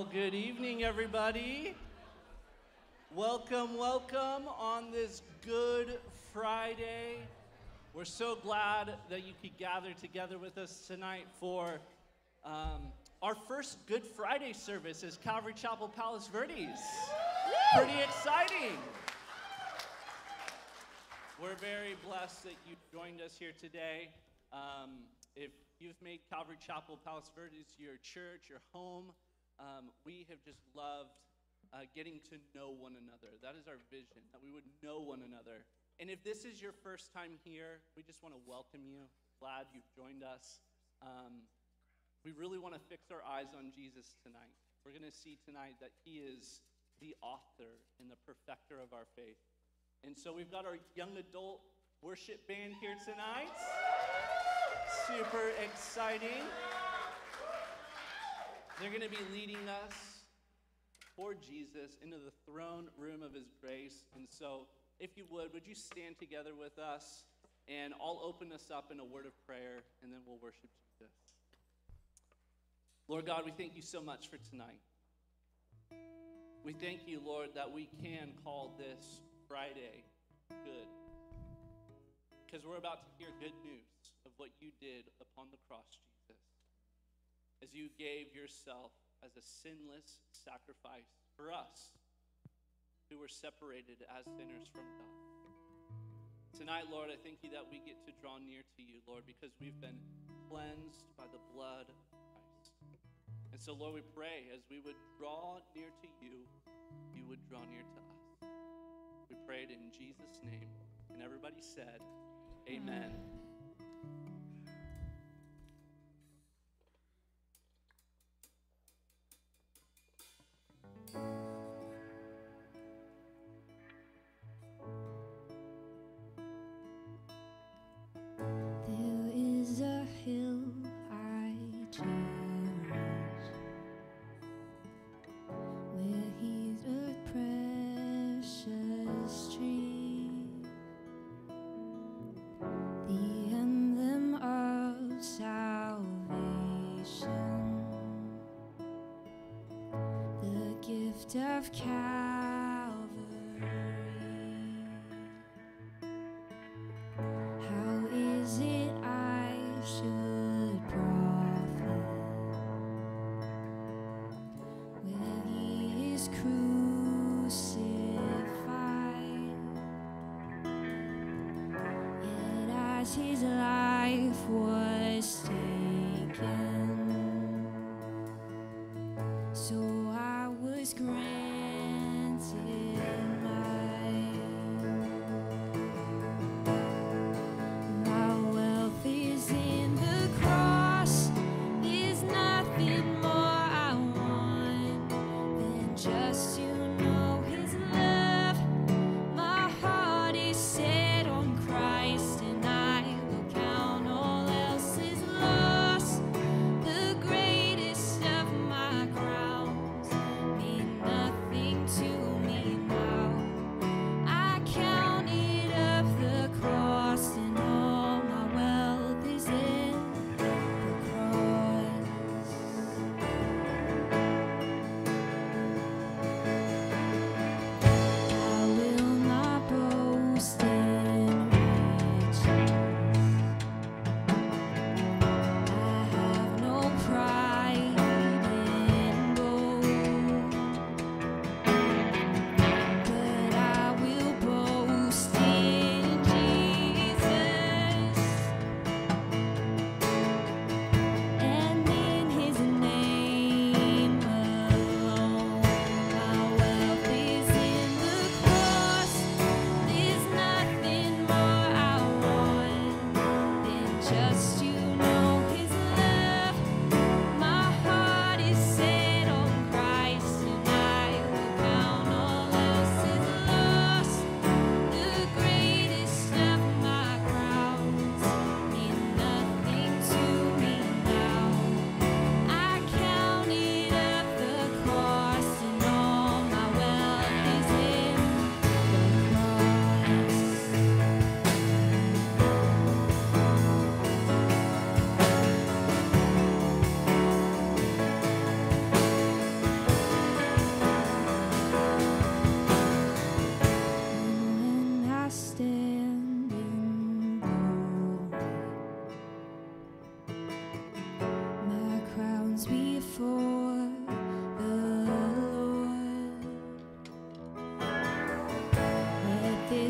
Well, good evening, everybody. Welcome, welcome on this Good Friday. We're so glad that you could gather together with us tonight for our first Good Friday service as Calvary Chapel Palos Verdes. Pretty exciting. We're very blessed that you joined us here today. If you've made Calvary Chapel Palos Verdes your church, your home, we have just loved getting to know one another. That is our vision, that we would know one another. And if this is your first time here, we just want to welcome you. Glad you've joined us. We really want to fix our eyes on Jesus tonight. We're going to see tonight that he is the author and the perfecter of our faith. And so we've got our young adult worship band here tonight. Super exciting. They're going to be leading us for Jesus into the throne room of his grace. And so, if you would you stand together with us, and I'll open us up in a word of prayer, and then we'll worship Jesus. Lord God, we thank you so much for tonight. We thank you, Lord, that we can call this Friday good, because we're about to hear good news of what you did upon the cross, Jesus, as you gave yourself as a sinless sacrifice for us who were separated as sinners from God. Tonight, Lord, I thank you that we get to draw near to you, Lord, because we've been cleansed by the blood of Christ. And so, Lord, we pray as we would draw near to you, you would draw near to us. We pray it in Jesus' name. And everybody said, amen. There is a hill I cherish, where he's a precious tree, the emblem of salvation, the gift of Calvary. How is it I should profit where he is crucified, yet as his life was taken, so I was granted my wealth is in the cross, is nothing more I want than just to know his love. My heart is set on Christ, and I will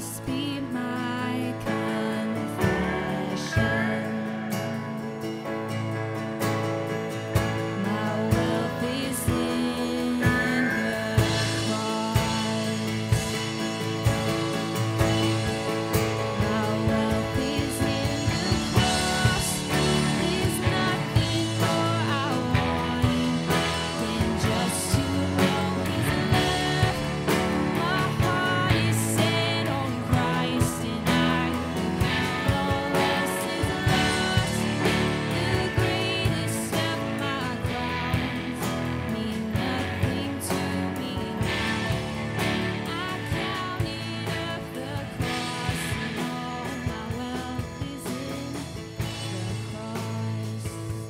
This be my confession. My wealth is in the cross. My wealth is in the cross. There's nothing more I want than just to know His love. My heart is set on Christ, and I count all else is lost. The greatest of my crowns mean nothing to me now. I counted up the cross, and all my wealth is in the cross.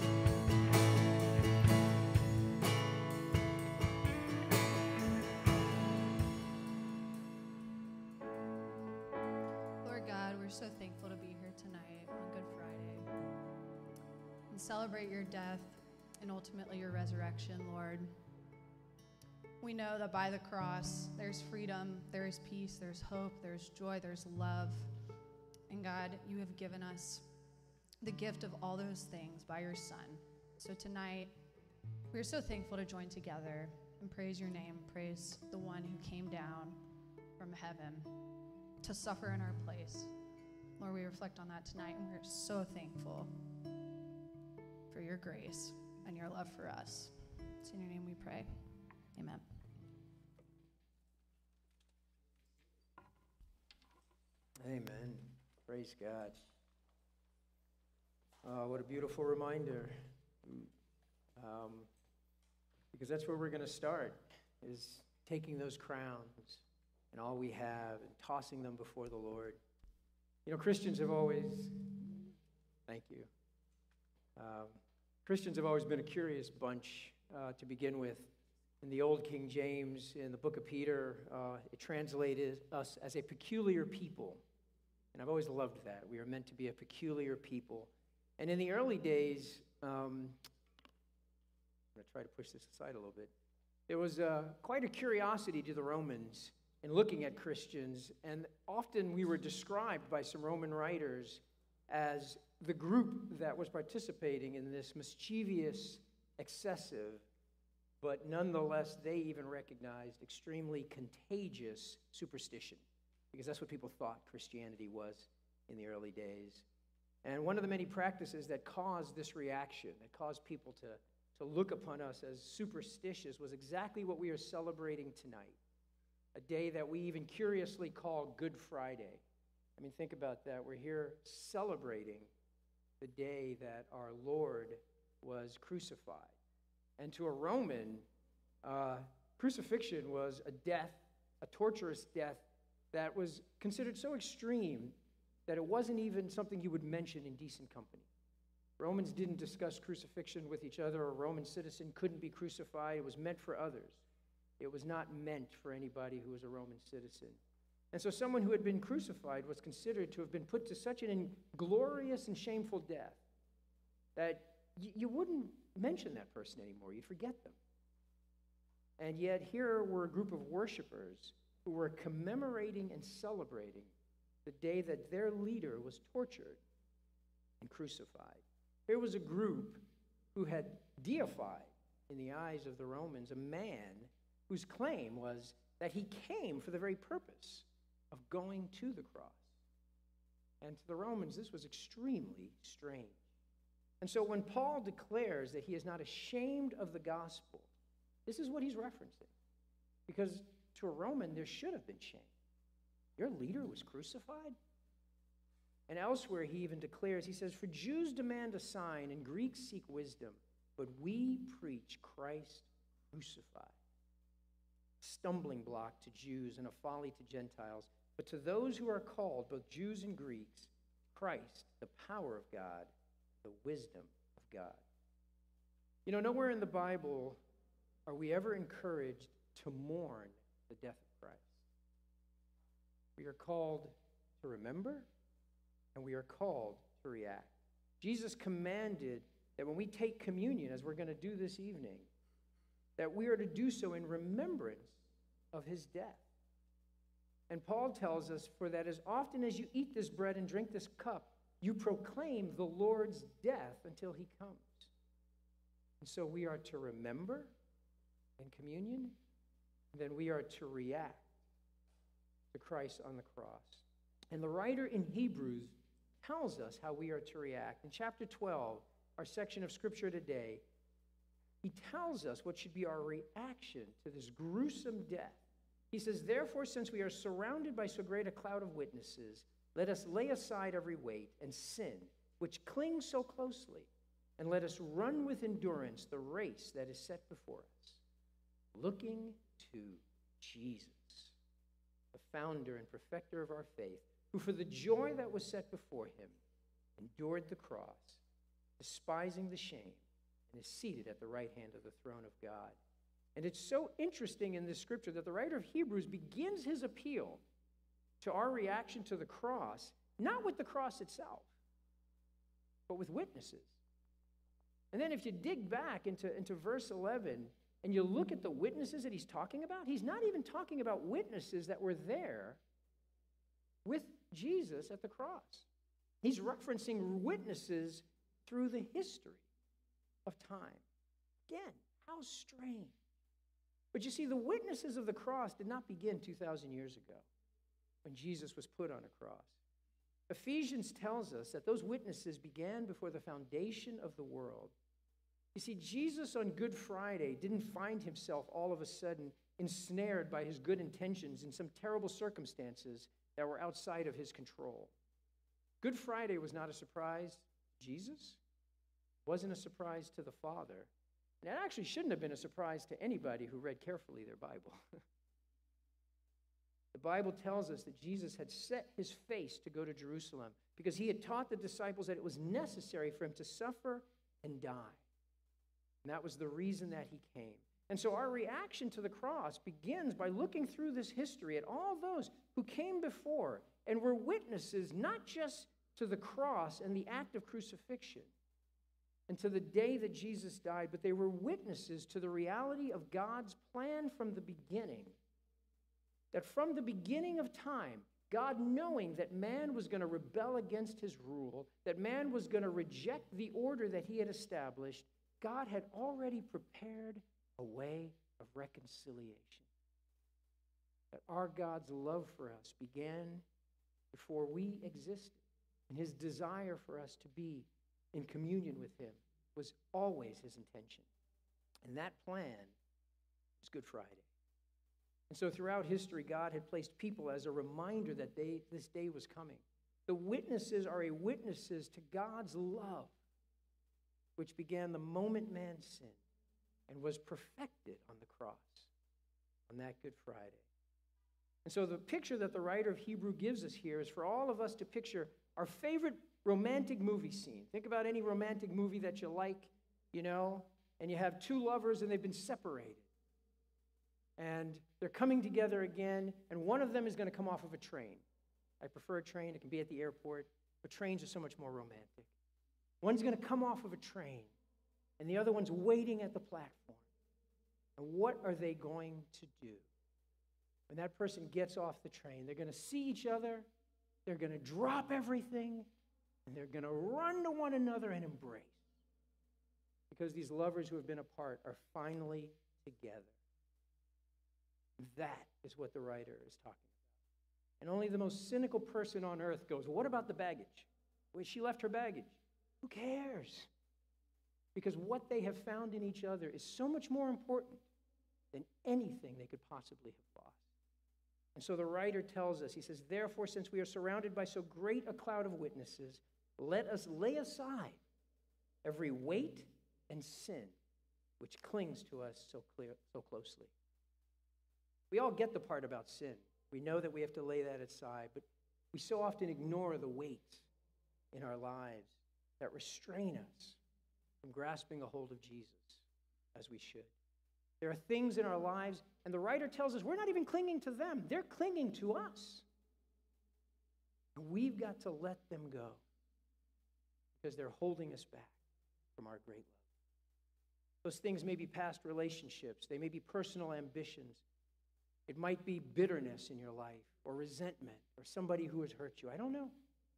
Lord God, we're so thankful to be here tonight on Good Friday and celebrate your death and ultimately your resurrection, Lord. We know that by the cross, there's freedom, there is peace, there's hope, there's joy, there's love. And God, you have given us the gift of all those things by your Son. So tonight, we are so thankful to join together and praise your name, praise the one who came down from heaven to suffer in our place. Lord, we reflect on that tonight, and we're so thankful for your grace and your love for us. It's in your name we pray. Amen. Amen. Praise God. What a beautiful reminder. Because that's where we're going to start, is taking those crowns and all we have and tossing them before the Lord. You know, Christians have always, thank you. Christians have always been a curious bunch to begin with. In the Old King James, in the book of Peter, it translated us as a peculiar people. And I've always loved that. We are meant to be a peculiar people. And in the early days, I'm going to try to push this aside a little bit. There was quite a curiosity to the Romans in looking at Christians, and often we were described by some Roman writers as the group that was participating in this mischievous, excessive, but nonetheless they even recognized extremely contagious superstition, because that's what people thought Christianity was in the early days. And one of the many practices that caused this reaction, that caused people to look upon us as superstitious, was exactly what we are celebrating tonight, a day that we even curiously call Good Friday. I mean, think about that. We're here celebrating the day that our Lord was crucified. And to a Roman, crucifixion was a death, a torturous death, that was considered so extreme that it wasn't even something you would mention in decent company. Romans didn't discuss crucifixion with each other. A Roman citizen couldn't be crucified. It was meant for others. It was not meant for anybody who was a Roman citizen. And so someone who had been crucified was considered to have been put to such an inglorious and shameful death that you wouldn't mention that person anymore. You'd forget them. And yet here were a group of worshipers who were commemorating and celebrating the day that their leader was tortured and crucified. Here was a group who had deified, in the eyes of the Romans, a man whose claim was that he came for the very purpose of going to the cross. And to the Romans, this was extremely strange. And so when Paul declares that he is not ashamed of the gospel, this is what he's referencing. Because to a Roman, there should have been shame. Your leader was crucified? And elsewhere he even declares, he says, "For Jews demand a sign and Greeks seek wisdom, but we preach Christ crucified. Stumbling block to Jews and a folly to Gentiles, but to those who are called, both Jews and Greeks, Christ, the power of God, the wisdom of God." You know, nowhere in the Bible are we ever encouraged to mourn the death of Christ. We are called to remember, and we are called to react. Jesus commanded that when we take communion, as we're going to do this evening, that we are to do so in remembrance of his death. And Paul tells us, for that as often as you eat this bread and drink this cup, you proclaim the Lord's death until he comes. And so we are to remember in communion, and then we are to react to Christ on the cross. And the writer in Hebrews tells us how we are to react. In chapter 12, our section of Scripture today, he tells us what should be our reaction to this gruesome death. He says, therefore, since we are surrounded by so great a cloud of witnesses, let us lay aside every weight and sin, which clings so closely, and let us run with endurance the race that is set before us, looking to Jesus, the founder and perfecter of our faith, who for the joy that was set before him endured the cross, despising the shame, and is seated at the right hand of the throne of God. And it's so interesting in this scripture that the writer of Hebrews begins his appeal to our reaction to the cross, not with the cross itself, but with witnesses. And then if you dig back into verse 11 and you look at the witnesses that he's talking about, he's not even talking about witnesses that were there with Jesus at the cross. He's referencing witnesses through the history of time. Again, how strange. But you see, the witnesses of the cross did not begin 2,000 years ago when Jesus was put on a cross. Ephesians tells us that those witnesses began before the foundation of the world. You see, Jesus on Good Friday didn't find himself all of a sudden ensnared by his good intentions in some terrible circumstances that were outside of his control. Good Friday was not a surprise to Jesus. It wasn't a surprise to the Father. And it actually shouldn't have been a surprise to anybody who read carefully their Bible. The Bible tells us that Jesus had set his face to go to Jerusalem because he had taught the disciples that it was necessary for him to suffer and die. And that was the reason that he came. And so our reaction to the cross begins by looking through this history at all those who came before and were witnesses not just to the cross and the act of crucifixion and to the day that Jesus died, but they were witnesses to the reality of God's plan from the beginning. That from the beginning of time, God, knowing that man was going to rebel against his rule, that man was going to reject the order that he had established, God had already prepared a way of reconciliation. That our God's love for us began before we existed, and his desire for us to be in communion with him was always his intention. And that plan is Good Friday. And so throughout history, God had placed people as a reminder that this day was coming. The witnesses are witnesses to God's love, which began the moment man sinned and was perfected on the cross on that Good Friday. And so the picture that the writer of Hebrew gives us here is for all of us to picture our favorite romantic movie scene. Think about any romantic movie that you like, and you have two lovers and they've been separated. And they're coming together again, and one of them is going to come off of a train. I prefer a train. It can be at the airport, but trains are so much more romantic. One's going to come off of a train, and the other one's waiting at the platform. And what are they going to do? When that person gets off the train, they're going to see each other, they're going to drop everything, and they're going to run to one another and embrace. Because these lovers who have been apart are finally together. That is what the writer is talking about. And only the most cynical person on earth goes, well, what about the baggage? Well, she left her baggage. Who cares? Because what they have found in each other is so much more important than anything they could possibly have lost. And so the writer tells us, he says, therefore, since we are surrounded by so great a cloud of witnesses, let us lay aside every weight and sin which clings to us so closely. We all get the part about sin. We know that we have to lay that aside, but we so often ignore the weights in our lives that restrain us from grasping a hold of Jesus as we should. There are things in our lives, and the writer tells us we're not even clinging to them. They're clinging to us. And we've got to let them go because they're holding us back from our great love. Those things may be past relationships. They may be personal ambitions. It might be bitterness in your life, or resentment, or somebody who has hurt you. I don't know.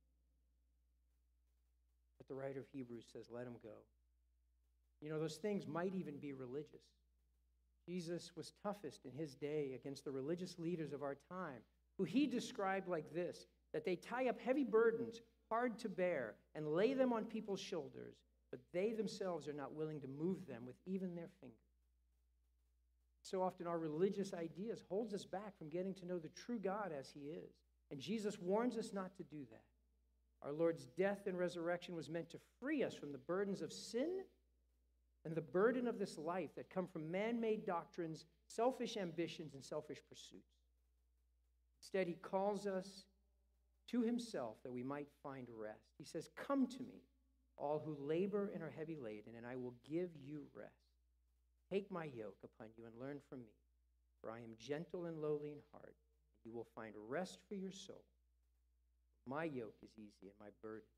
But the writer of Hebrews says, let them go. You know, those things might even be religious. Jesus was toughest in his day against the religious leaders of our time, who he described like this, that they tie up heavy burdens, hard to bear, and lay them on people's shoulders, but they themselves are not willing to move them with even their fingers. So often our religious ideas holds us back from getting to know the true God as he is. And Jesus warns us not to do that. Our Lord's death and resurrection was meant to free us from the burdens of sin and the burden of this life that come from man-made doctrines, selfish ambitions, and selfish pursuits. Instead, he calls us to himself that we might find rest. He says, come to me, all who labor and are heavy laden, and I will give you rest. Take my yoke upon you and learn from me, for I am gentle and lowly in heart, and you will find rest for your soul. My yoke is easy and my burden.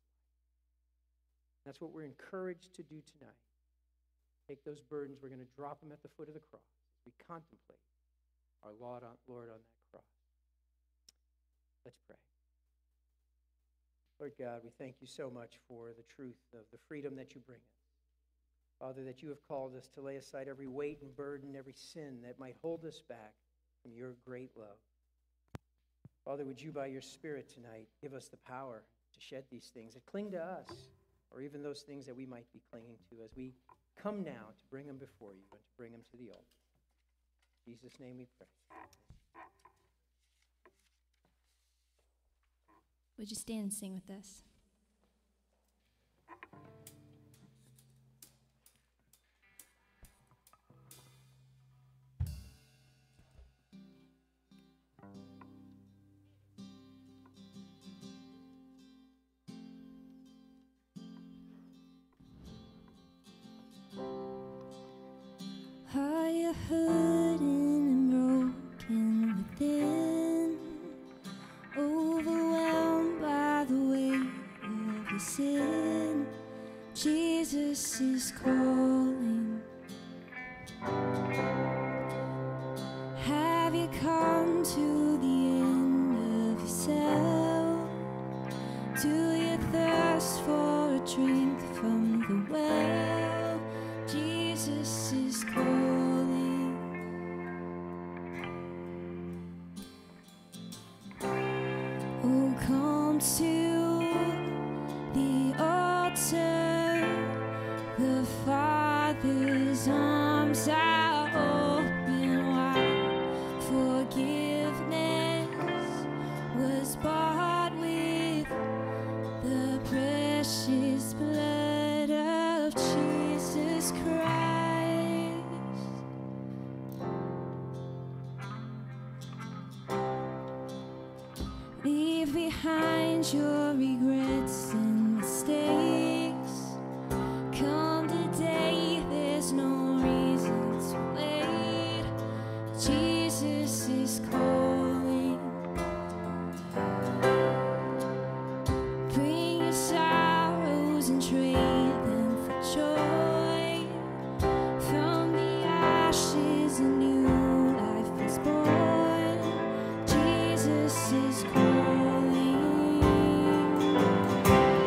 That's what we're encouraged to do tonight. Take those burdens, we're going to drop them at the foot of the cross as we contemplate our Lord on that cross. Let's pray. Lord God, we thank you so much for the truth of the freedom that you bring us. Father, that you have called us to lay aside every weight and burden, every sin that might hold us back from your great love. Father, would you by your Spirit tonight give us the power to shed these things that cling to us, or even those things that we might be clinging to as we come now to bring them before you and to bring them to the altar. In Jesus' name we pray. Would you stand and sing with us? Are you hurting and broken within? Overwhelmed by the weight of your sin? Jesus is calling. Have you come to the end of yourself? Do you thirst for a drink from the well? Jesus is calling. Oh, come to the altar. The Father's arms are open wide. Forgiveness was bought with the precious blood of Jesus Christ. Leave behind your regrets and mistakes. Come today, there's no reason to wait. Jesus is calling. Bring your sorrows and trade them for joy. From the ashes, a new life is born. Jesus is calling.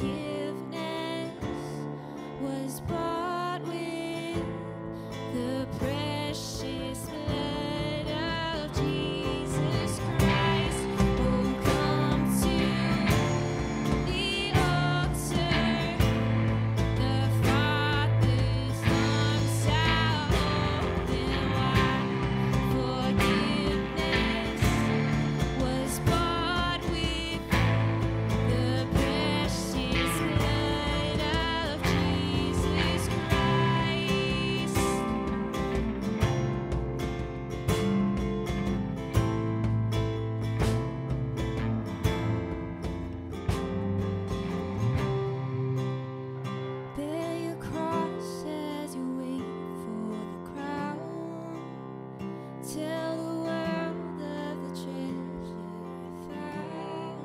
forgiveness was bought with the precious blood of Jesus Christ. Oh, come to the altar, the Father's arms are open wide. Forgiveness was bought with the precious blood of Jesus Christ. Bear your cross as you wait for the crown. Tell the world of the treasure found.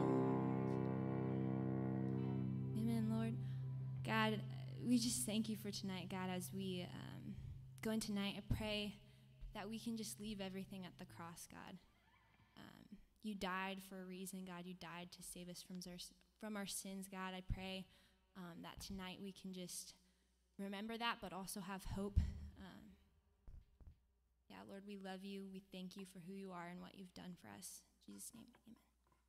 Amen, Lord. God, we just thank you for tonight, God, as we go in tonight. I pray that we can just leave everything at the cross, God. You died for a reason, God. You died to save us from our sins, God. I pray that tonight we can just remember that, but also have hope. Yeah, Lord, we love you. We thank you for who you are and what you've done for us. In Jesus' name, amen.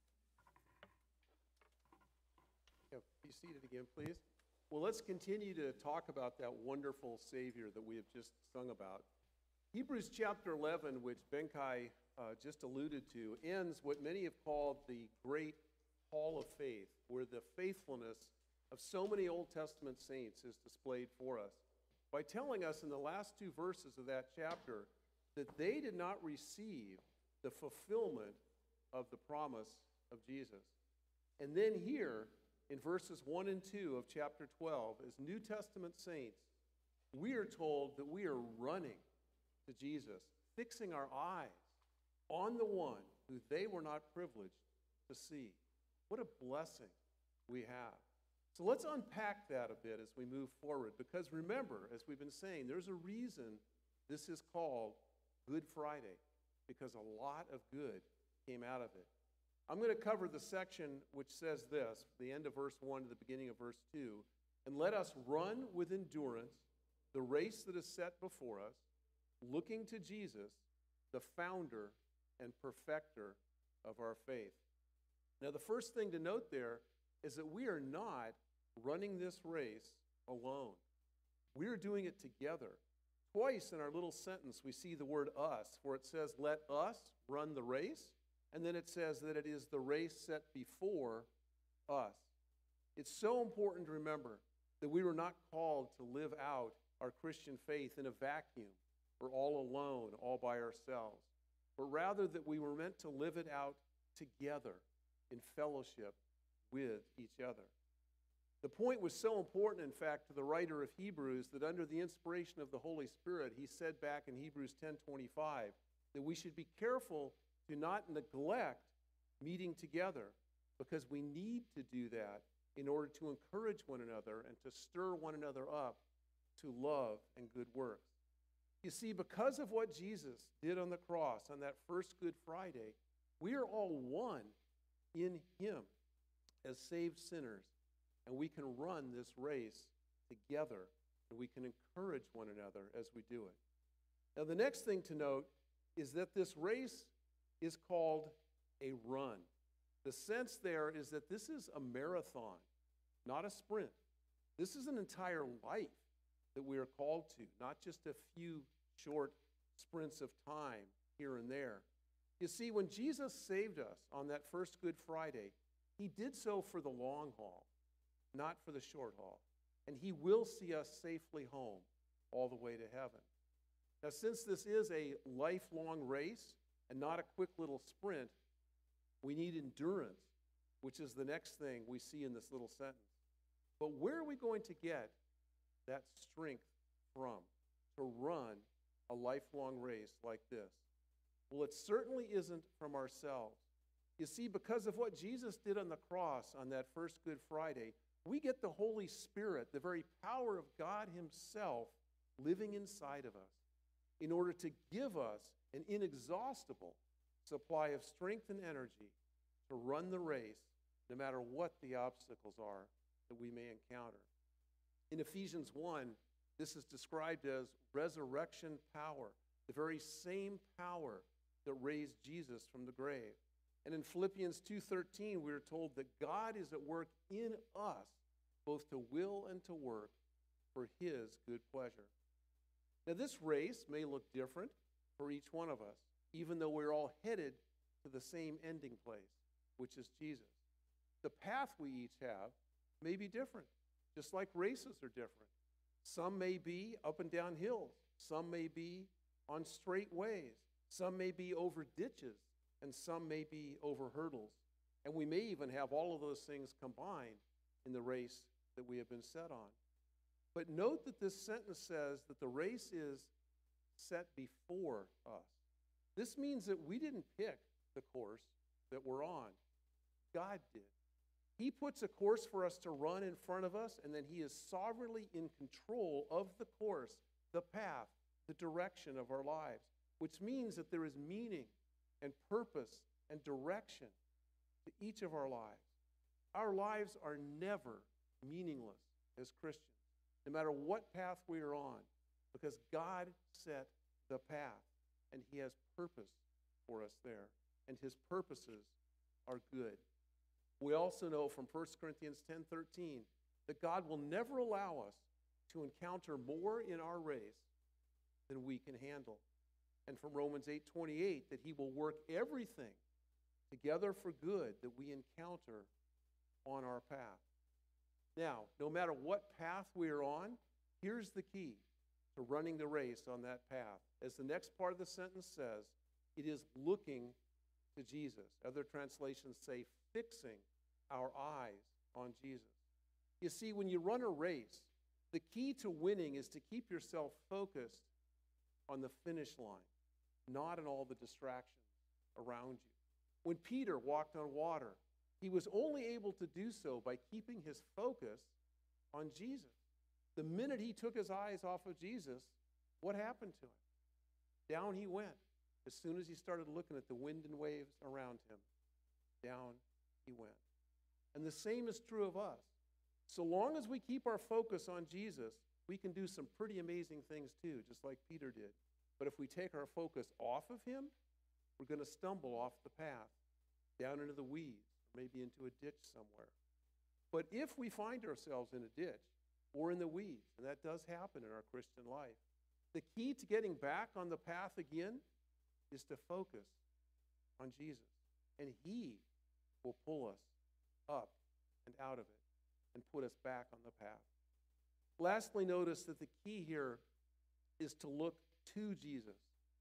Yeah, be seated again, please. Well, let's continue to talk about that wonderful Savior that we have just sung about. Hebrews chapter 11, which Benkai just alluded to, ends what many have called the great hall of faith, where the faithfulness of so many Old Testament saints is displayed for us, by telling us in the last two verses of that chapter that they did not receive the fulfillment of the promise of Jesus. And then here, in verses 1 and 2 of chapter 12, as New Testament saints, we are told that we are running to Jesus, fixing our eyes on the one who they were not privileged to see. What a blessing we have. So let's unpack that a bit as we move forward, because remember, as we've been saying, there's a reason this is called Good Friday, because a lot of good came out of it. I'm going to cover the section which says this, the end of verse 1 to the beginning of verse 2, and let us run with endurance the race that is set before us, looking to Jesus, the founder and perfecter of our faith. Now, the first thing to note there is that we are not running this race alone. We are doing it together. Twice in our little sentence, we see the word us, where it says, let us run the race, and then it says that it is the race set before us. It's so important to remember that we were not called to live out our Christian faith in a vacuum or all alone, all by ourselves, but rather that we were meant to live it out together in fellowship with each other. The point was so important, in fact, to the writer of Hebrews that under the inspiration of the Holy Spirit, he said back in Hebrews 10:25 that we should be careful to not neglect meeting together, because we need to do that in order to encourage one another and to stir one another up to love and good works. You see, because of what Jesus did on the cross on that first Good Friday, we are all one in him as saved sinners, and we can run this race together, and we can encourage one another as we do it. Now, the next thing to note is that this race is called a run. The sense there is that this is a marathon, not a sprint. This is an entire life that we are called to, not just a few short sprints of time here and there. You see, when Jesus saved us on that first Good Friday, he did so for the long haul, not for the short haul. And he will see us safely home all the way to heaven. Now, since this is a lifelong race and not a quick little sprint, we need endurance, which is the next thing we see in this little sentence. But where are we going to get that strength from to run a lifelong race like this? Well, it certainly isn't from ourselves. You see, because of what Jesus did on the cross on that first Good Friday, we get the Holy Spirit, the very power of God himself, living inside of us in order to give us an inexhaustible supply of strength and energy to run the race no matter what the obstacles are that we may encounter. In Ephesians 1, this is described as resurrection power, the very same power that raised Jesus from the grave. And in Philippians 2:13, we are told that God is at work in us, both to will and to work for his good pleasure. Now, this race may look different for each one of us, even though we're all headed to the same ending place, which is Jesus. The path we each have may be different, just like races are different. Some may be up and down hills. Some may be on straight ways. Some may be over ditches, and some may be over hurdles. And we may even have all of those things combined in the race that we have been set on. But note that this sentence says that the race is set before us. This means that we didn't pick the course that we're on. God did. He puts a course for us to run in front of us, and then he is sovereignly in control of the course, the path, the direction of our lives, which means that there is meaning and purpose and direction to each of our lives. Our lives are never meaningless as Christians, no matter what path we are on, because God set the path, and he has purpose for us there, and his purposes are good. We also know from 1 Corinthians 10:13 that God will never allow us to encounter more in our race than we can handle. And from Romans 8:28 that he will work everything together for good that we encounter on our path. Now, no matter what path we are on, here's the key to running the race on that path. As the next part of the sentence says, it is looking to Jesus. Other translations say fixing our eyes on Jesus. You see, when you run a race, the key to winning is to keep yourself focused on the finish line, not on all the distractions around you. When Peter walked on water, he was only able to do so by keeping his focus on Jesus. The minute he took his eyes off of Jesus, what happened to him? Down he went. As soon as he started looking at the wind and waves around him, down he went. And the same is true of us. So long as we keep our focus on Jesus, we can do some pretty amazing things too, just like Peter did. But if we take our focus off of him, we're going to stumble off the path, down into the weeds, or maybe into a ditch somewhere. But if we find ourselves in a ditch or in the weeds, and that does happen in our Christian life, the key to getting back on the path again is to focus on Jesus. And he will pull us up and out of it and put us back on the path. Lastly, notice that the key here is to look to Jesus,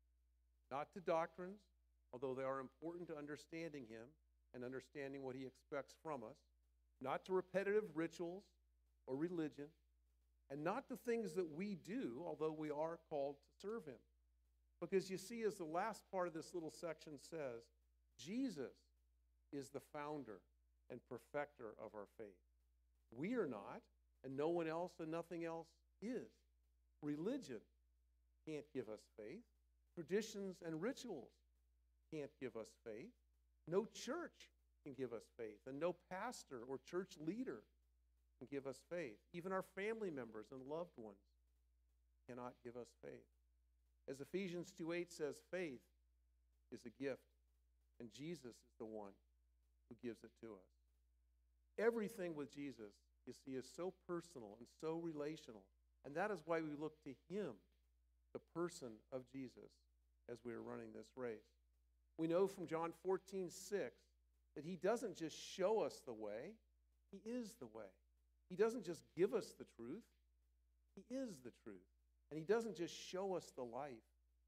not to doctrines, although they are important to understanding him and understanding what he expects from us, not to repetitive rituals or religion, and not the things that we do, although we are called to serve him. Because you see, as the last part of this little section says, Jesus is the founder and perfecter of our faith. We are not, and no one else and nothing else is. Religion can't give us faith. Traditions and rituals can't give us faith. No church can give us faith, and no pastor or church leader can give us faith. Even our family members and loved ones cannot give us faith. As Ephesians 2:8 says, faith is a gift, and Jesus is the one who gives it to us. Everything with Jesus, you see, is so personal and so relational, and that is why we look to him, the person of Jesus, as we are running this race. We know from John 14:6 that he doesn't just show us the way, he is the way. He doesn't just give us the truth, he is the truth. And he doesn't just show us the life,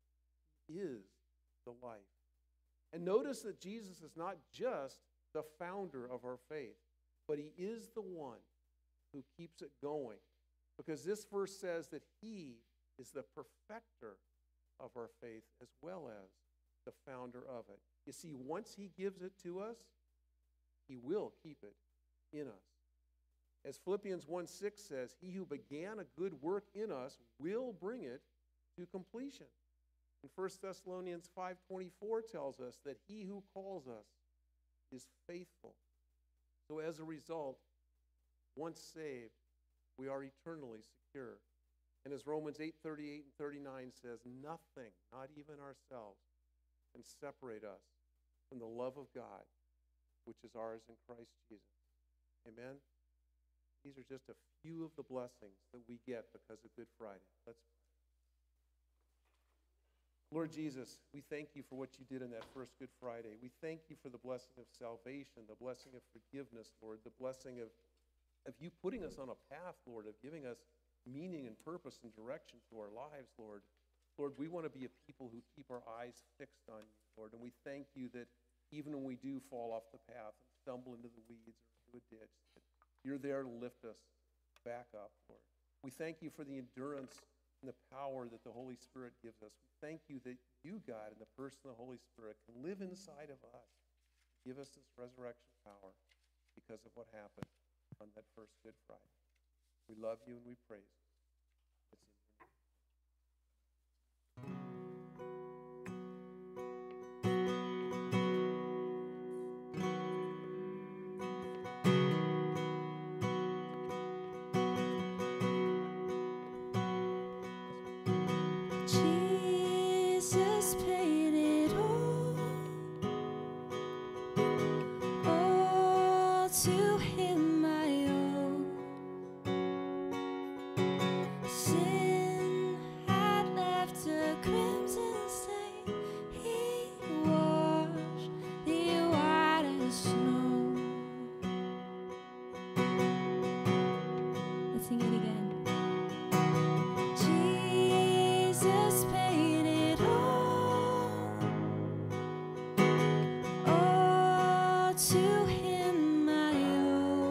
he is the life. And notice that Jesus is not just the founder of our faith, but he is the one who keeps it going. Because this verse says that he is the perfecter of our faith as well as the founder of it. You see, once he gives it to us, he will keep it in us. As Philippians 1:6 says, he who began a good work in us will bring it to completion. And 1 Thessalonians 5:24 tells us that he who calls us is faithful. So as a result, Once saved, we are eternally secure. And as Romans 8:38 and 39 says, nothing, not even ourselves, can separate us from the love of God, which is ours in Christ Jesus. Amen? These are just a few of the blessings that we get because of Good Friday. Let's pray. Lord Jesus, we thank you for what you did in that first Good Friday. We thank you for the blessing of salvation, the blessing of forgiveness, Lord, the blessing of you putting us on a path, Lord, of giving us meaning and purpose and direction to our lives, Lord. Lord, we want to be a people who keep our eyes fixed on you, Lord, and we thank you that even when we do fall off the path and stumble into the weeds or into a ditch, that you're there to lift us back up, Lord. We thank you for the endurance and the power that the Holy Spirit gives us. We thank you that you, God, in the person of the Holy Spirit, can live inside of us. Give us this resurrection power because of what happened on that first Good Friday. We love you and we praise you. It's in your name. Jesus paid it all to him I owe. Sin had left a crimson stain, he washed the white as snow. Let's sing it again. Jesus paid it all to him I owe.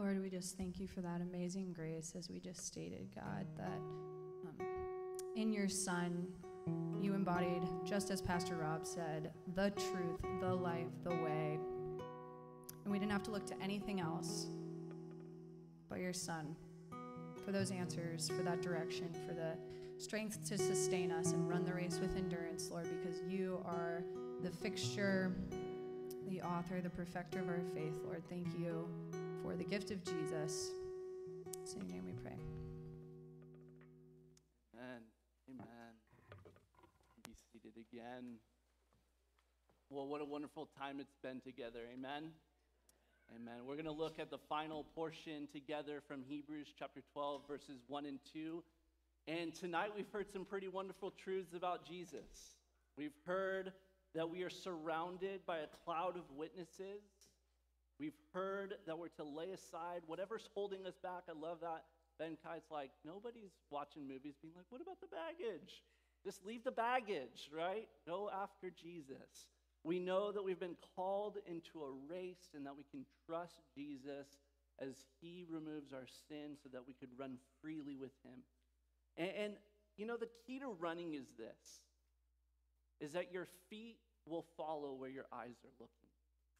Lord, we just thank you for that amazing grace, as we just stated, God, that in your Son, you embodied, just as Pastor Rob said, the truth, the life, the way. And we didn't have to look to anything else but your Son for those answers, for that direction, for the strength to sustain us and run the race with endurance, Lord, because you are the fixture, the author, the perfecter of our faith, Lord. Thank you for the gift of Jesus. In your name we pray. Amen. Amen. Be seated again. Well, what a wonderful time it's been together. Amen. Amen. We're going to look at the final portion together from Hebrews chapter 12, verses 1 and 2. And tonight we've heard some pretty wonderful truths about Jesus. We've heard that we are surrounded by a cloud of witnesses. We've heard that we're to lay aside whatever's holding us back. I love that. Ben Kai's like, nobody's watching movies being like, what about the baggage? Just leave the baggage, right? Go after Jesus. We know that we've been called into a race and that we can trust Jesus as he removes our sin so that we could run freely with him. And you know, the key to running is this, is that your feet will follow where your eyes are looking,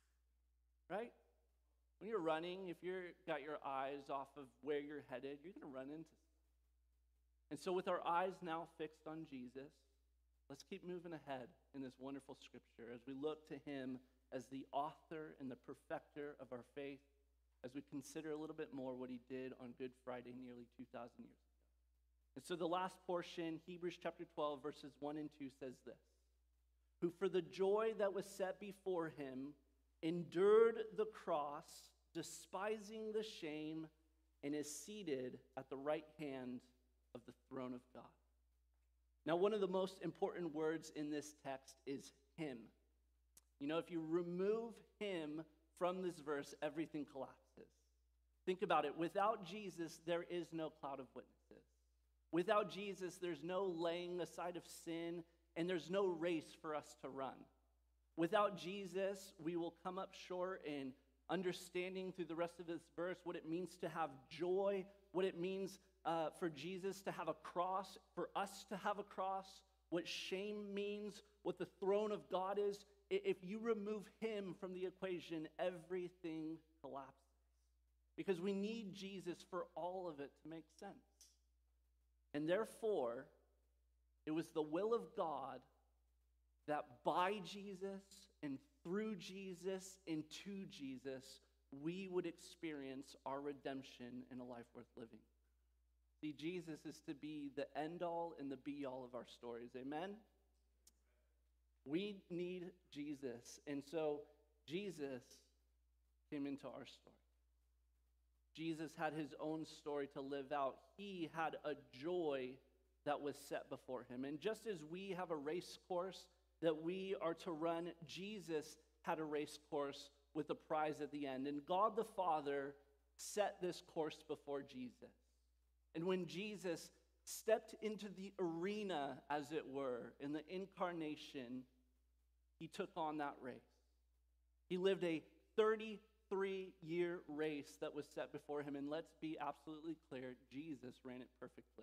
right? When you're running, if you've got your eyes off of where you're headed, you're going to run into something. And so with our eyes now fixed on Jesus, let's keep moving ahead in this wonderful scripture as we look to him as the author and the perfecter of our faith, as we consider a little bit more what he did on Good Friday nearly 2,000 years ago. And so the last portion, Hebrews chapter 12, verses 1 and 2 says this: who for the joy that was set before him endured the cross, despising the shame, and is seated at the right hand of the throne of God. Now, one of the most important words in this text is him. You know, if you remove him from this verse, everything collapses. Think about it. Without Jesus, there is no cloud of witnesses. Without Jesus, there's no laying aside of sin, and there's no race for us to run. Without Jesus, we will come up short in understanding through the rest of this verse what it means to have joy, what it means for Jesus to have a cross, for us to have a cross, what shame means, what the throne of God is. If you remove him from the equation, everything collapses. Because we need Jesus for all of it to make sense. And therefore, it was the will of God that by Jesus and through Jesus and to Jesus, we would experience our redemption in a life worth living. See, Jesus is to be the end-all and the be-all of our stories. Amen? We need Jesus. And so Jesus came into our story. Jesus had his own story to live out. He had a joy that was set before him. And just as we have a race course that we are to run, Jesus had a race course with a prize at the end. And God the Father set this course before Jesus. And when Jesus stepped into the arena, as it were, in the incarnation, he took on that race. He lived a 33-year race that was set before him. And let's be absolutely clear, Jesus ran it perfectly.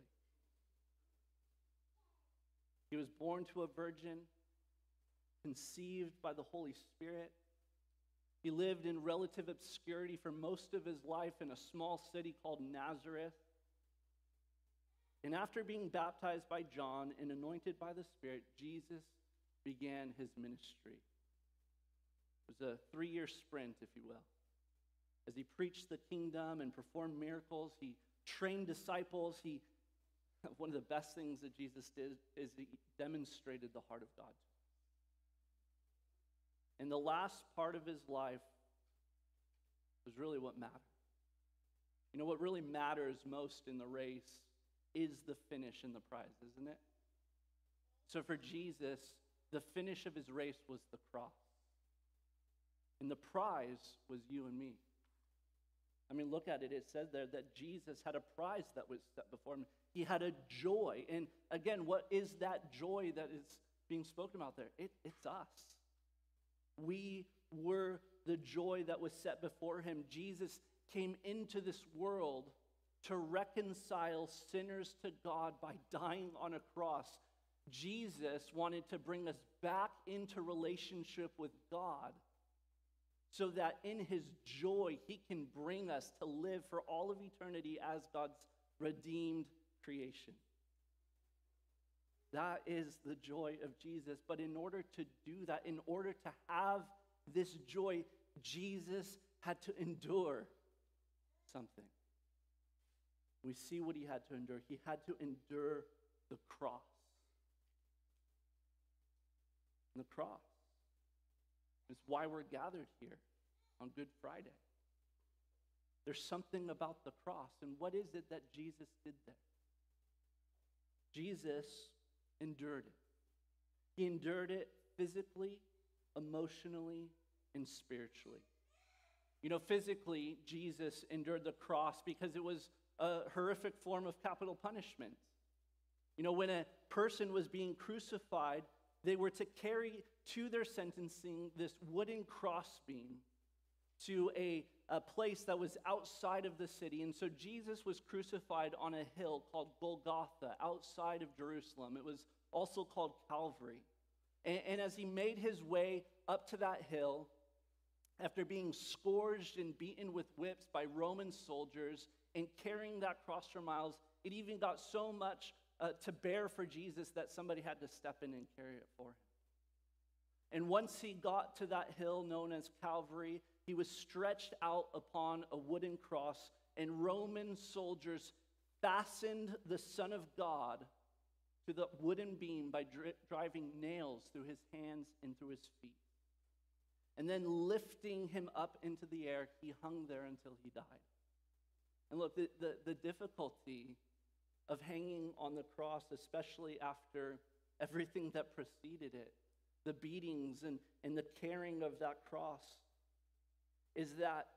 He was born to a virgin, conceived by the Holy Spirit. He lived in relative obscurity for most of his life in a small city called Nazareth. And after being baptized by John and anointed by the Spirit, Jesus began his ministry. It was a 3-year sprint, if you will. As he preached the kingdom and performed miracles, he trained disciples. One of the best things that Jesus did is he demonstrated the heart of God. And the last part of his life was really what mattered. You know, what really matters most in the race is the finish and the prize, isn't it? So for Jesus, the finish of his race was the cross. And the prize was you and me. I mean, look at it. It says there that Jesus had a prize that was set before him. He had a joy. And again, what is that joy that is being spoken about there? It's us. We were the joy that was set before him. Jesus came into this world to reconcile sinners to God by dying on a cross. Jesus wanted to bring us back into relationship with God so that in his joy, he can bring us to live for all of eternity as God's redeemed creation. That is the joy of Jesus. But in order to do that, in order to have this joy, Jesus had to endure something. We see what he had to endure. He had to endure the cross. The cross is why we're gathered here on Good Friday. There's something about the cross. And what is it that Jesus did there? Jesus endured it. He endured it physically, emotionally, and spiritually. You know, physically, Jesus endured the cross because it was a horrific form of capital punishment. You know, when a person was being crucified, they were to carry to their sentencing this wooden crossbeam to a place that was outside of the city. And so Jesus was crucified on a hill called Golgotha, outside of Jerusalem. It was also called Calvary. And as he made his way up to that hill, after being scourged and beaten with whips by Roman soldiers and carrying that cross for miles, it even got so much to bear for Jesus that somebody had to step in and carry it for him. And once he got to that hill known as Calvary, he was stretched out upon a wooden cross, and Roman soldiers fastened the Son of God to the wooden beam by driving nails through his hands and through his feet. And then lifting him up into the air, he hung there until he died. And look, the difficulty of hanging on the cross, especially after everything that preceded it, the beatings and the carrying of that cross, is that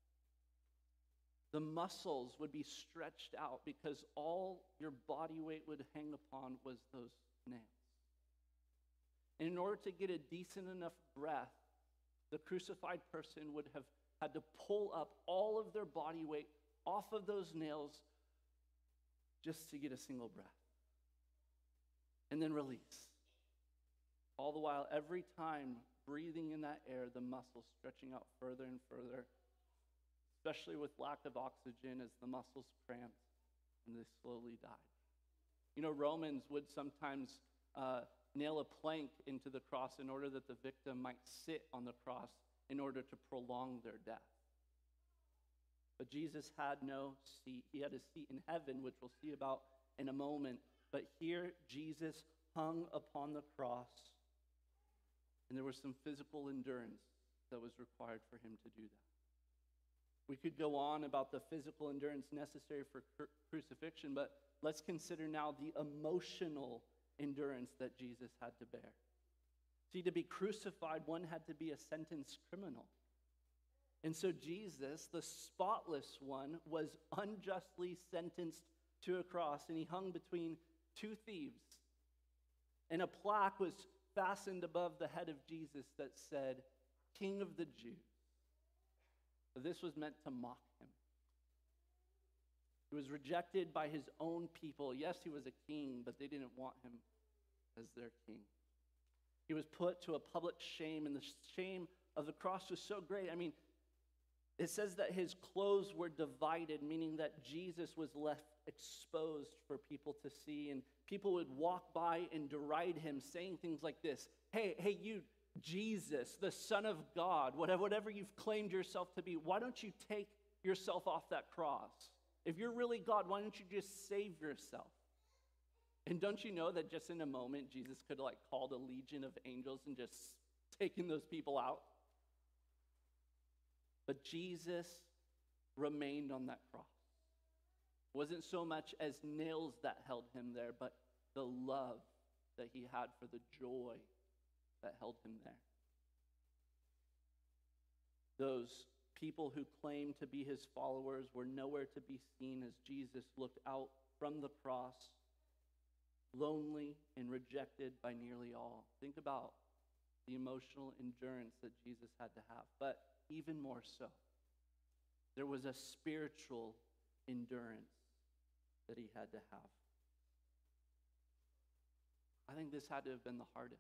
the muscles would be stretched out because all your body weight would hang upon was those nails. And in order to get a decent enough breath, the crucified person would have had to pull up all of their body weight off of those nails just to get a single breath. And then release. All the while, every time breathing in that air, the muscles stretching out further and further, especially with lack of oxygen as the muscles cramped and they slowly died. You know, Romans would sometimes nail a plank into the cross in order that the victim might sit on the cross in order to prolong their death. But Jesus had no seat. He had a seat in heaven, which we'll see about in a moment. But here, Jesus hung upon the cross, and there was some physical endurance that was required for him to do that. We could go on about the physical endurance necessary for crucifixion, but let's consider now the emotional endurance that Jesus had to bear. See, to be crucified, one had to be a sentenced criminal. And so Jesus, the spotless one, was unjustly sentenced to a cross, and he hung between two thieves. And a plaque was fastened above the head of Jesus that said, "King of the Jews." This was meant to mock him. He was rejected by his own people. Yes, he was a king, but they didn't want him as their king. He was put to a public shame, and the shame of the cross was so great. I mean, it says that his clothes were divided, meaning that Jesus was left exposed for people to see, and people would walk by and deride him, saying things like this: Hey, you, Jesus, the Son of God, whatever you've claimed yourself to be, why don't you take yourself off that cross? If you're really God, why don't you just save yourself? And don't you know that just in a moment, Jesus could have called a legion of angels and just taken those people out? But Jesus remained on that cross. It wasn't so much as nails that held him there, but the love that he had for the joy that held him there. Those people who claimed to be his followers were nowhere to be seen as Jesus looked out from the cross, lonely and rejected by nearly all. Think about the emotional endurance that Jesus had to have, but even more so, There was a spiritual endurance that he had to have. I think this had to have been the hardest.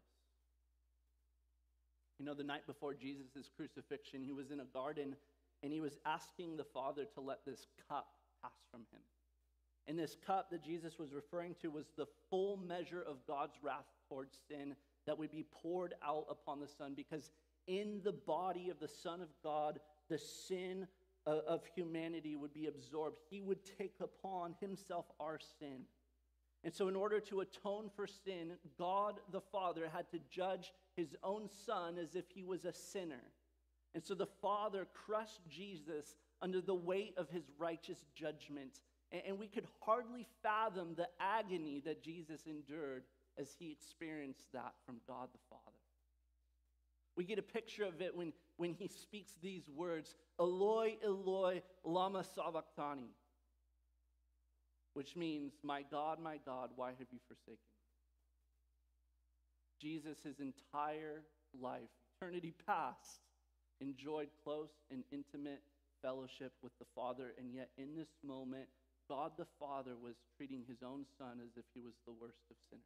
You know, the night before Jesus' crucifixion, he was in a garden and he was asking the Father to let this cup pass from him. And this cup that Jesus was referring to was the full measure of God's wrath towards sin that would be poured out upon the Son, because in the body of the Son of God, the sin of humanity would be absorbed. He would take upon himself our sin. And so in order to atone for sin, God the Father had to judge his own Son as if he was a sinner. And so the Father crushed Jesus under the weight of his righteous judgment. And we could hardly fathom the agony that Jesus endured as he experienced that from God the Father. We get a picture of it when he speaks these words, Eloi, Eloi, lama sabachthani, which means, my God, why have you forsaken me? Jesus, his entire life, eternity past, enjoyed close and intimate fellowship with the Father, and yet in this moment, God the Father was treating his own Son as if he was the worst of sinners,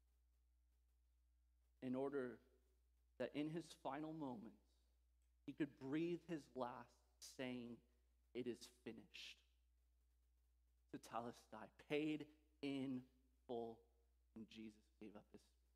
in order that in his final moments, he could breathe his last, saying, it is finished. Tetelestai, paid in full, and Jesus gave up his spirit.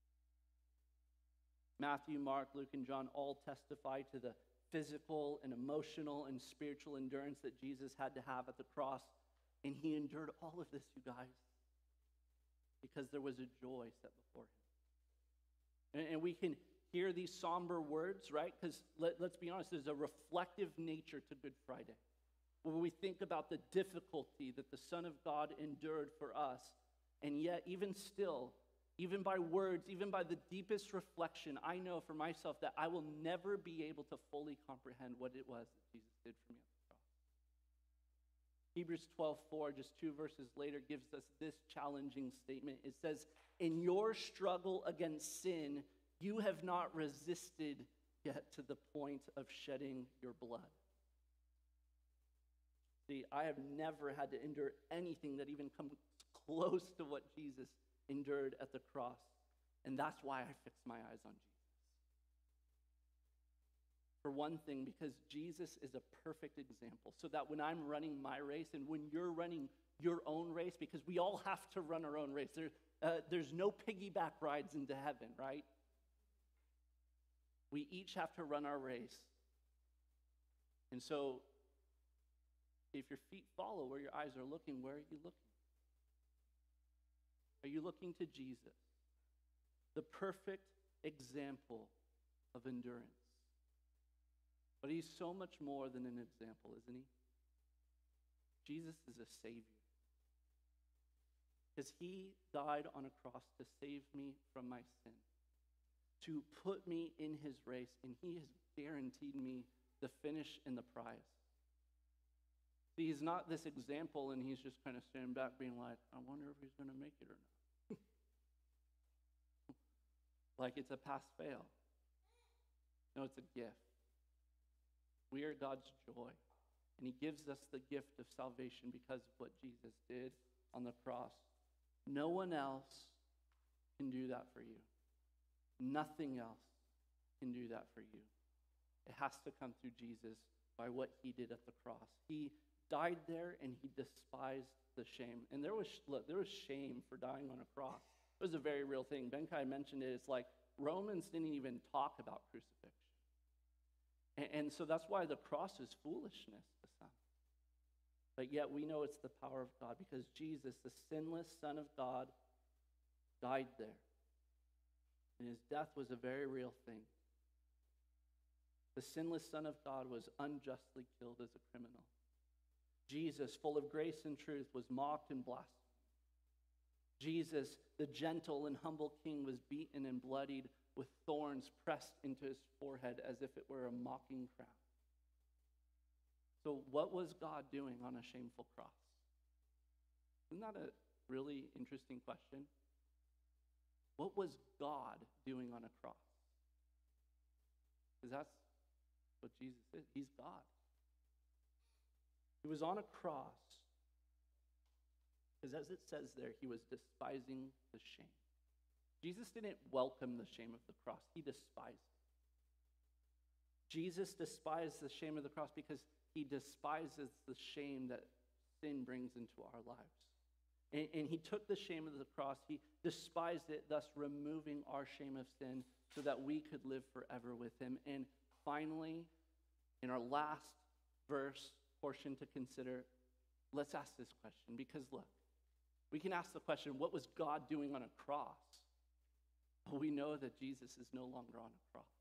Matthew, Mark, Luke, and John all testify to the physical and emotional and spiritual endurance that Jesus had to have at the cross, and he endured all of this, you guys, because there was a joy set before him. And we can hear these somber words, right? Because let's be honest, there's a reflective nature to Good Friday, where we think about the difficulty that the Son of God endured for us, and yet even still, even by words, even by the deepest reflection, I know for myself that I will never be able to fully comprehend what it was that Jesus did for me at the cross. Hebrews 12:4, just 2 verses later, gives us this challenging statement. It says, in your struggle against sin, you have not resisted yet to the point of shedding your blood. See, I have never had to endure anything that even comes close to what Jesus endured at the cross. And that's why I fix my eyes on Jesus. For one thing, because Jesus is a perfect example, so that when I'm running my race and when you're running your own race, because we all have to run our own race. There's no piggyback rides into heaven, right? We each have to run our race. And so, if your feet follow where your eyes are looking, where are you looking? Are you looking to Jesus, the perfect example of endurance? But he's so much more than an example, isn't he? Jesus is a Savior. Because he died on a cross to save me from my sin, to put me in his race, and he has guaranteed me the finish and the prize. See, he's not this example, and he's just kind of standing back being like, I wonder if he's going to make it or not. Like it's a pass-fail. No, it's a gift. We are God's joy, and he gives us the gift of salvation because of what Jesus did on the cross. No one else can do that for you. Nothing else can do that for you. It has to come through Jesus by what he did at the cross. He died there and he despised the shame. And there was shame for dying on a cross. It was a very real thing. Ben-Kai mentioned it. It's like Romans didn't even talk about crucifixion. And so that's why the cross is foolishness to some. But yet we know it's the power of God because Jesus, the sinless Son of God, died there. And his death was a very real thing. The sinless Son of God was unjustly killed as a criminal. Jesus, full of grace and truth, was mocked and blasphemed. Jesus, the gentle and humble King, was beaten and bloodied with thorns pressed into his forehead as if it were a mocking crown. So what was God doing on a shameful cross? Isn't that a really interesting question? What was God doing on a cross? Because that's what Jesus is. He's God. He was on a cross because, as it says there, he was despising the shame. Jesus didn't welcome the shame of the cross. He despised it. Jesus despised the shame of the cross because he despises the shame that sin brings into our lives. And he took the shame of the cross. He despised it, thus removing our shame of sin so that we could live forever with him. And finally, in our last verse portion to consider, let's ask this question. Because look, we can ask the question, what was God doing on a cross? Well, we know that Jesus is no longer on a cross.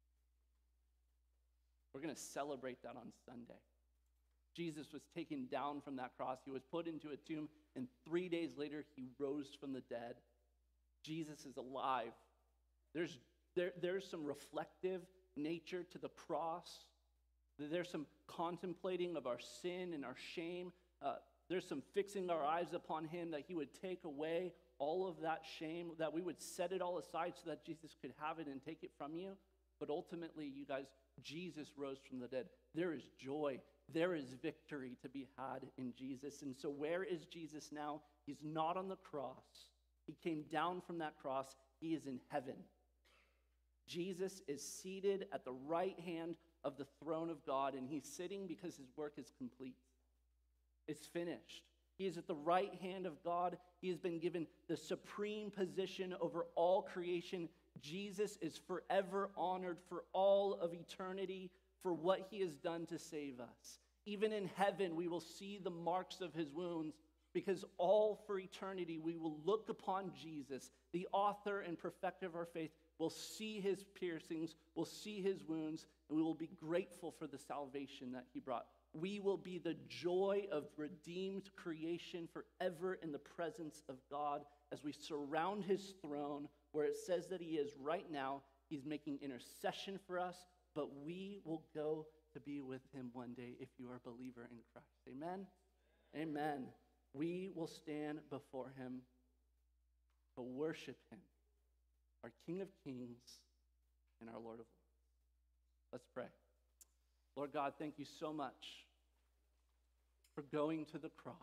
We're going to celebrate that on Sunday. Jesus was taken down from that cross. He was put into a tomb, and 3 days later, he rose from the dead. Jesus is alive. There's some reflective nature to the cross. There's some contemplating of our sin and our shame. There's some fixing our eyes upon him, that he would take away all of that shame, that we would set it all aside so that Jesus could have it and take it from you. But ultimately, you guys, Jesus rose from the dead. There is joy. There is victory to be had in Jesus. And so where is Jesus now? He's not on the cross. He came down from that cross. He is in heaven. Jesus is seated at the right hand of the throne of God, and he's sitting because his work is complete. It's finished. He is at the right hand of God. He has been given the supreme position over all creation. Jesus is forever honored for all of eternity for what he has done to save us. Even in heaven, we will see the marks of his wounds, because all for eternity we will look upon Jesus, the author and perfecter of our faith. We'll see his piercings, we'll see his wounds, and we will be grateful for the salvation that he brought. We will be the joy of redeemed creation forever in the presence of God as we surround his throne, where it says that he is right now. He's making intercession for us, but we will go to be with him one day if you are a believer in Christ. Amen? Amen. We will stand before him to worship him, our King of Kings and our Lord of Lords. Let's pray. Lord God, thank you so much for going to the cross,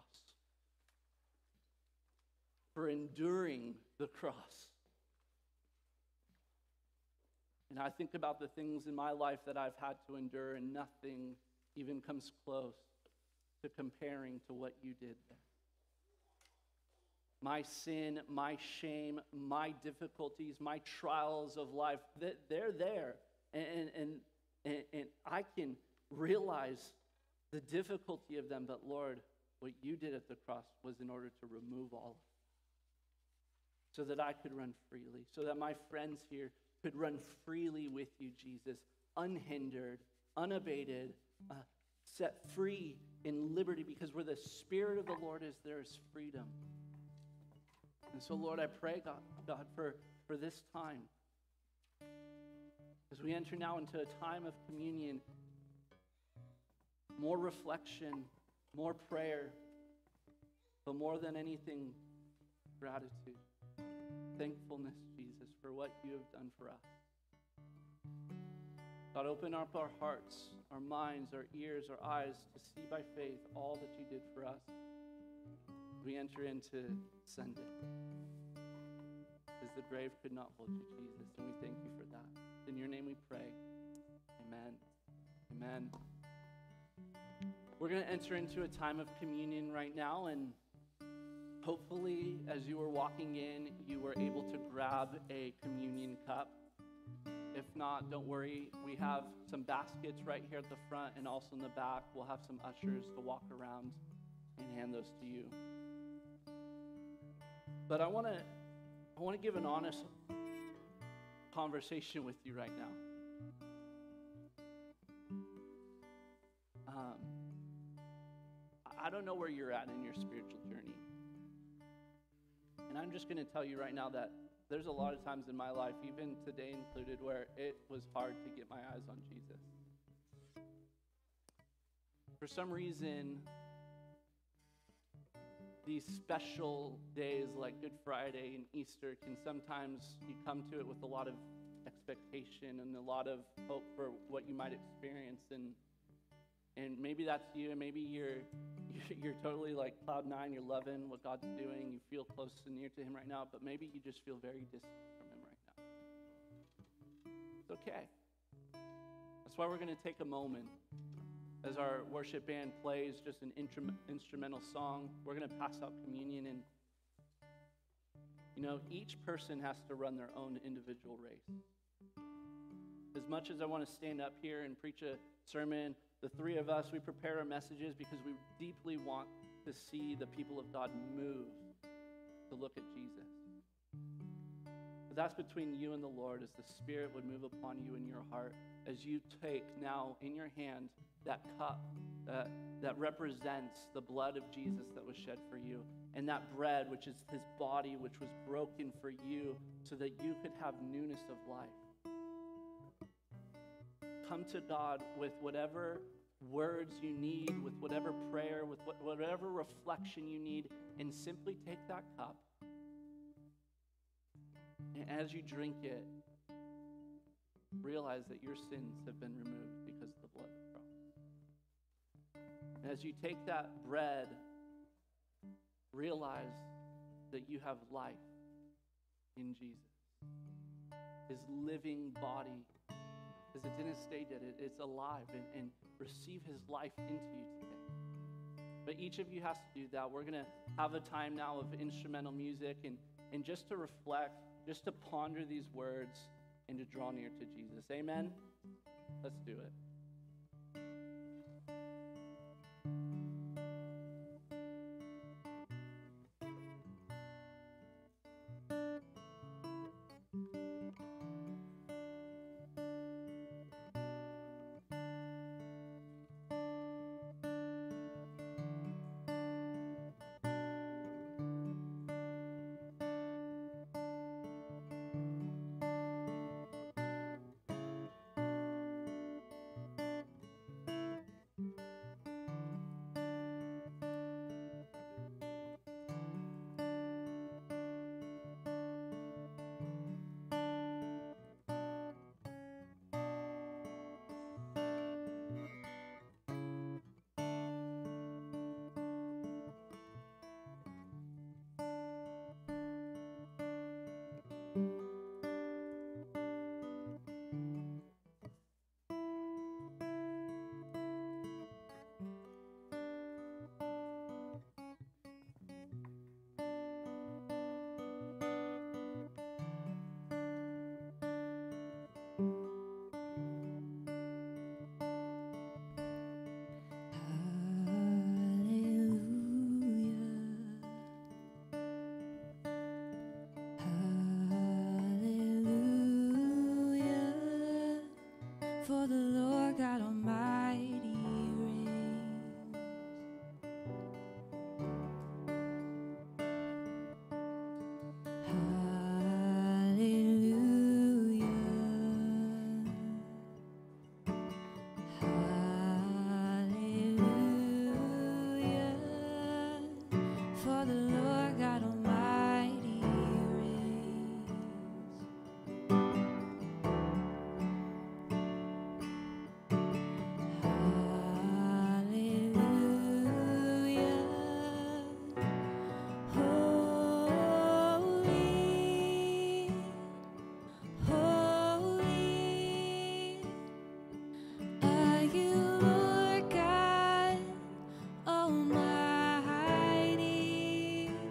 for enduring the cross. And I think about the things in my life that I've had to endure, and nothing even comes close to comparing to what you did there. My sin, my shame, my difficulties, my trials of life, they're there. And I can realize the difficulty of them, but Lord, what you did at the cross was in order to remove all of it, so that I could run freely, so that my friends here could run freely with you, Jesus, unhindered, unabated, set free in liberty, because where the Spirit of the Lord is, there is freedom. And so, Lord, I pray, God, for this time, as we enter now into a time of communion, more reflection, more prayer, but more than anything, gratitude, thankfulness, Jesus, for what you have done for us. God, open up our hearts, our minds, our ears, our eyes to see by faith all that you did for us. We enter into Sunday, because the grave could not hold you, Jesus, and we thank you for that. In your name we pray. Amen. Amen. We're going to enter into a time of communion right now, and hopefully as you were walking in, you were able to grab a communion cup. If not, don't worry. We have some baskets right here at the front and also in the back. We'll have some ushers to walk around and hand those to you. But I want to give an honest conversation with you right now. I don't know where you're at in your spiritual journey. And I'm just going to tell you right now that there's a lot of times in my life, even today included, where it was hard to get my eyes on Jesus. For some reason, these special days like Good Friday and Easter can sometimes, you come to it with a lot of expectation and a lot of hope for what you might experience. And And maybe that's you, and maybe you're totally like cloud nine, you're loving what God's doing, you feel close and near to him right now, but maybe you just feel very distant from him right now. It's okay. That's why we're going to take a moment as our worship band plays just an instrumental song. We're going to pass out communion, and each person has to run their own individual race. As much as I want to stand up here and preach a sermon, the three of us, we prepare our messages because we deeply want to see the people of God move to look at Jesus. But that's between you and the Lord, as the Spirit would move upon you in your heart, as you take now in your hand that cup that represents the blood of Jesus that was shed for you, and that bread, which is his body, which was broken for you so that you could have newness of life. Come to God with whatever words you need, with whatever prayer, with whatever reflection you need, and simply take that cup. And as you drink it, realize that your sins have been removed because of the blood of the cross. And as you take that bread, realize that you have life in Jesus. His living body, as the Dennis Day did, it's alive, and receive his life into you today. But each of you has to do that. We're going to have a time now of instrumental music and just to reflect, just to ponder these words and to draw near to Jesus. Amen? Let's do it. For the Lord God Almighty reigns. Hallelujah. Hallelujah. For the Lord God Almighty reigns. Almighty,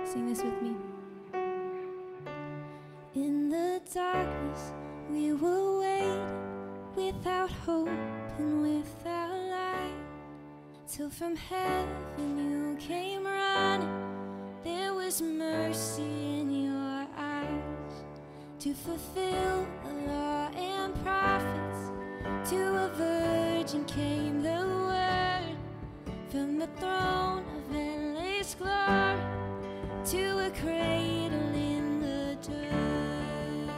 Sing this with me. In the darkness, we were waiting without hope and without light, till from heaven you came running. There was mercy in your eyes to fulfill the law and prophets. To a virgin came the word from the throne of endless glory to a cradle in the dirt.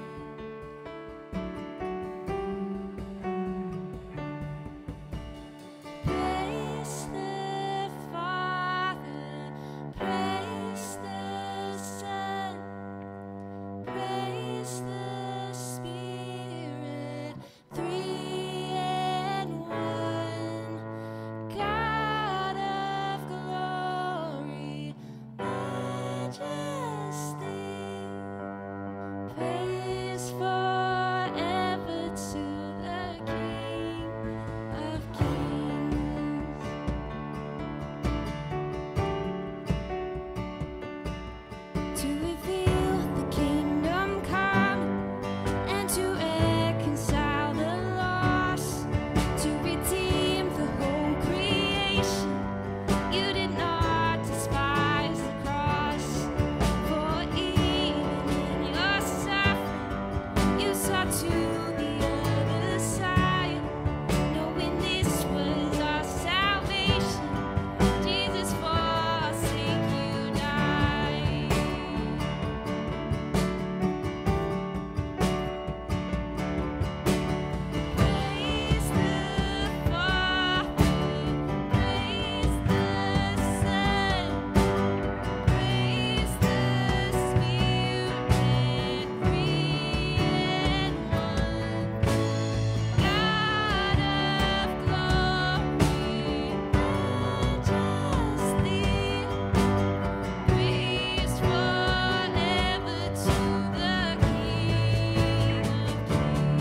Praise the Father, praise the Son, praise the Spirit, three in one. God of glory, majesty, praise forever to the King of Kings. To reveal the kingdom come and to reconcile the lost, to redeem the whole creation. You did not despise the cross, for even in your suffering, you saw to the other side, knowing this was our salvation. Jesus, for our sake you died. Praise the Father, praise the Son, praise the Spirit, three in one. God of glory, majesty, praise forever to the King of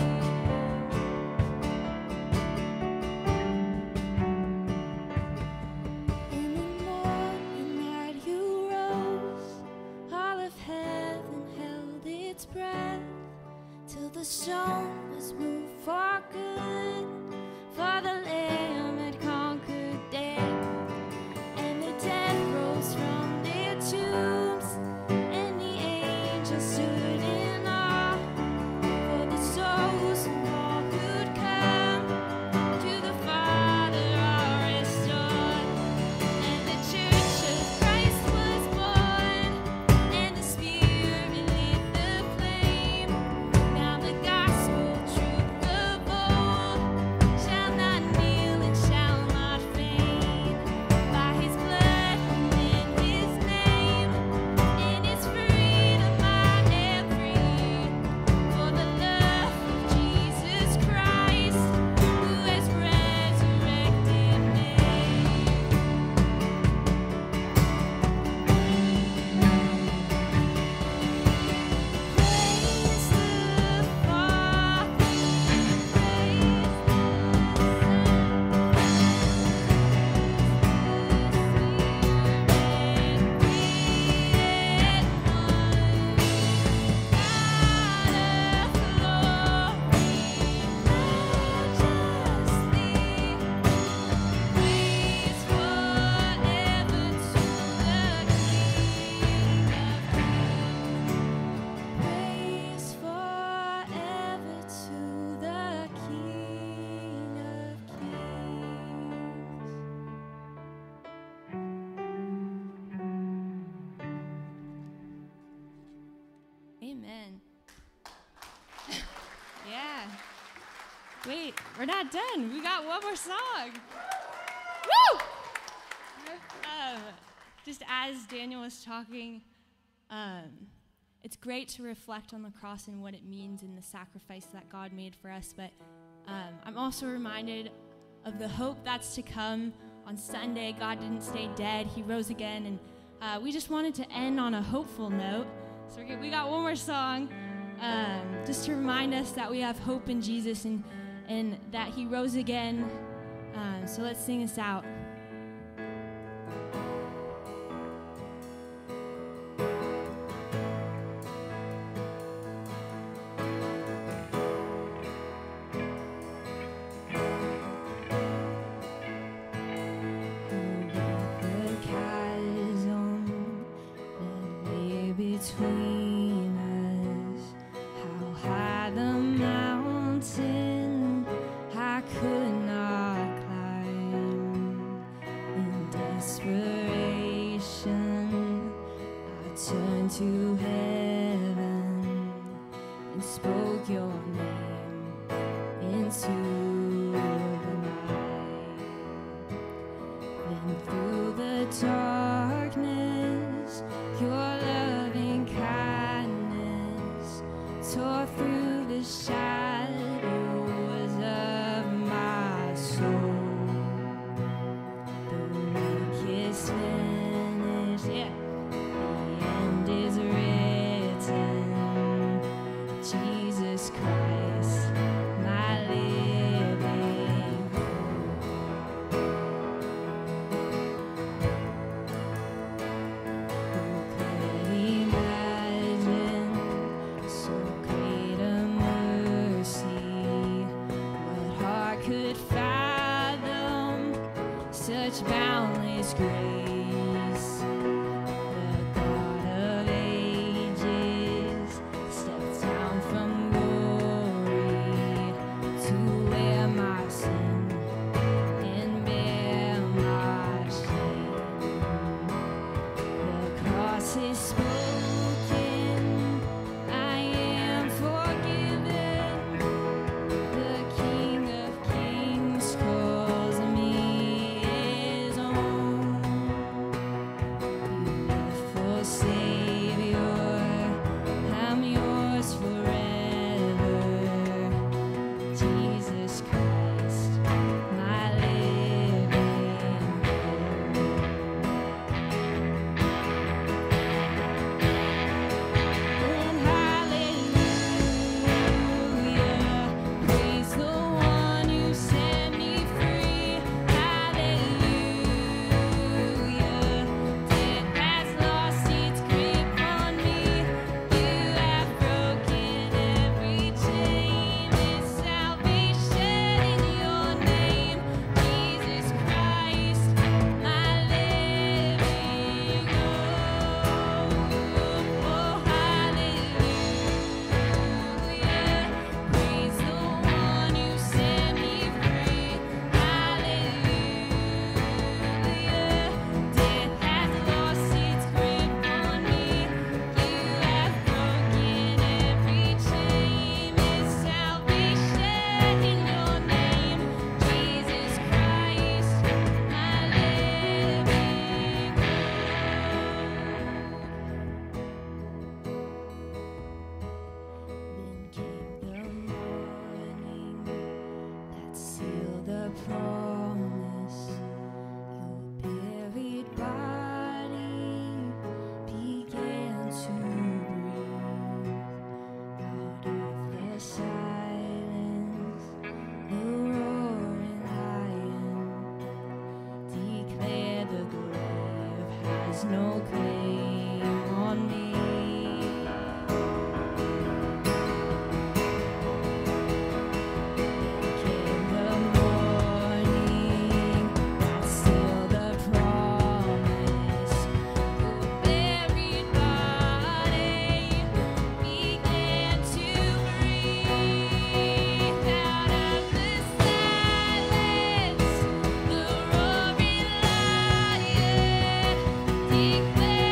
Kings. In the morning that you rose, all of heaven held its breath, till the stone was moved for good, for the Lamb had conquered death, and the dead rose from their tombs, and the angels stood in awe, for the souls of all who'd come to the Father are restored, and the Church of Christ was born, and the Spirit lit the flame. Now the gospel truth of old shall not kneel and shall not faint. By His blood and in His name, in His freedom I am free. For the love of Jesus Christ, who has resurrected me. Praise the Father, praise Praise forever to the King of Kings. Amen. Yeah. Wait, we're not done. We got one more song. Woo! Just as Daniel was talking, it's great to reflect on the cross and what it means and the sacrifice that God made for us. But I'm also reminded of the hope that's to come. On Sunday, God didn't stay dead. He rose again. And we just wanted to end on a hopeful note. So we got one more song just to remind us that we have hope in Jesus and that He rose again. So let's sing this out. and spoke your name into the night. Then through the darkness, your loving kindness tore through the shadows of my soul. The work is finished, yeah. The end is written. Jesus Christ, my living hope. Who could imagine so great a mercy? What heart could fathom such boundless grace? The God of ages stepped down from glory to wear my sin and bear my shame. The cross is spoken, I am forgiven. The King of Kings calls me his own. Beautiful Savior, I'm yours forever. Jesus Christ, my living hope. And hallelujah, praise the one who set me free. Hallelujah, death has lost its grip on me. You have broken every chain. There's salvation in your name, Jesus Christ, my living hope. Oh, hallelujah, praise the one who set me free. Hallelujah, death has lost its grip on me. You have broken every chain. There's salvation in your name, Jesus Christ, my living Then came the morning that sealed the promise. Your buried body began to breathe out of the silence. The roaring lion declared the grave has no claim on me. Came the morning that sealed the promise. Your buried body began to breathe out of the silence. The roaring lion declared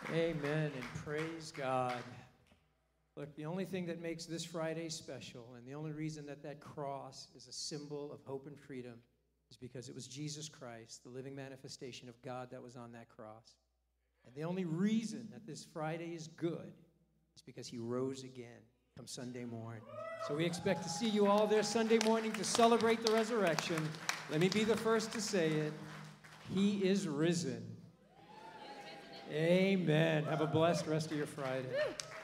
Amen, and praise God. Look, the only thing that makes this Friday special, and the only reason that that cross is a symbol of hope and freedom, is because it was Jesus Christ, the living manifestation of God, that was on that cross. And the only reason that this Friday is good is because he rose again come Sunday morning. So we expect to see you all there Sunday morning to celebrate the resurrection. Let me be the first to say it. He is risen. Amen. Have a blessed rest of your Friday.